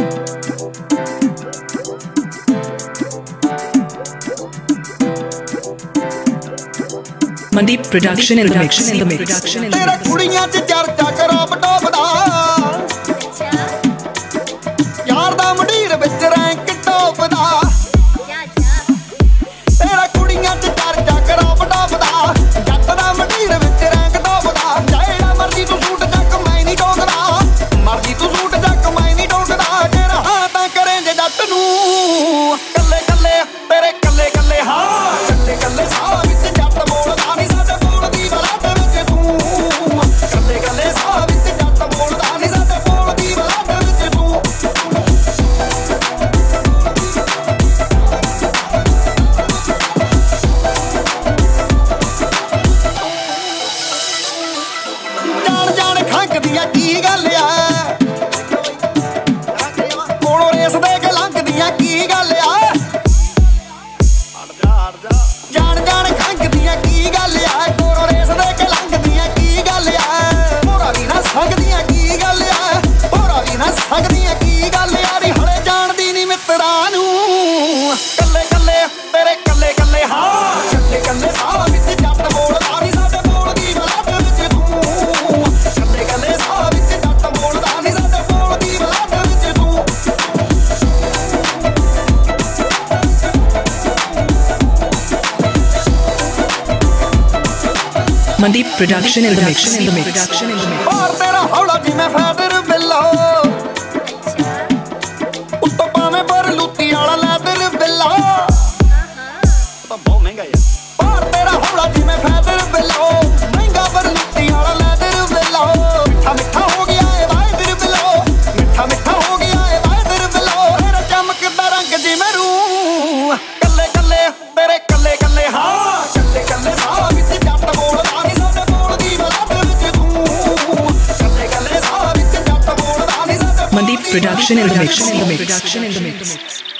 Mandeep production in the mix. तेरे कुड़ियां च चर्चा करब टॉप दा यार दा मंडीर विच रैंक टॉप दा तेरा कुड़ियां च चर्चा करब टॉप दा जट दा मंडीर विच रैंक टॉप दा जेड़ा मर्जी तू सूट जक मैं नहीं टोकदा मर्जी तू सूट जक मैं नहीं टोकदा तेरा हां तां करें जे जट नू कल्ले कल्ले तेरे कल्ले कल्ले हां कल्ले कल्ले साह विच जट बोलदा नहीं साडे बोलदी बलाट विच तू कल्ले कल्ले साह विच जट बोलदा नहीं साडे बोलदी बलाट विच तू जान जान खंकदियां की गल आ कोलों रेस दे के लंघदियां की गल आ जान जान खंकदियां की गल आ कोलों रेस दे के लंघदियां की गल आ होरा भी ना संगदियां की गल आ होरा भी ना संगदियां की गल आ री हले जाणदी नी मित्तरां नू कल्ले कल्ले तेरे कल्ले कल्ले हां कल्ले कल्ले साह विच जट बोलदा नी साडे बोलदी बलाट विच तू कल्ले कल्ले साह विच जट बोलदा नी साडे बोलदी बलाट विच तू Mandeep production in the mix. और तेरा हौला जिवें फैदर बिल्लो उत्तों पावें पर लूती वाला लैदर बिल्ला तो बहुत महंगा यार और तेरा हौला जिवें फैदर बिल्लो महंगा पर लूती वाला लैदर बिल्ला मिठा मिठा हो गया है वाइदर बिल्लो मिठा मिठा हो गया है वाइदर बिल्लो तेरा चमकदा रंग जिवें रूह कल्ले कल्ले तेरे कल्ले कल्ले हां कल्ले कल्ले साह विच जट बोलदा नी साडे बोलदी बलाट विच तू कल्ले कल्ले साह विच जट बोलदा नी साडे Mandeep production in the mix.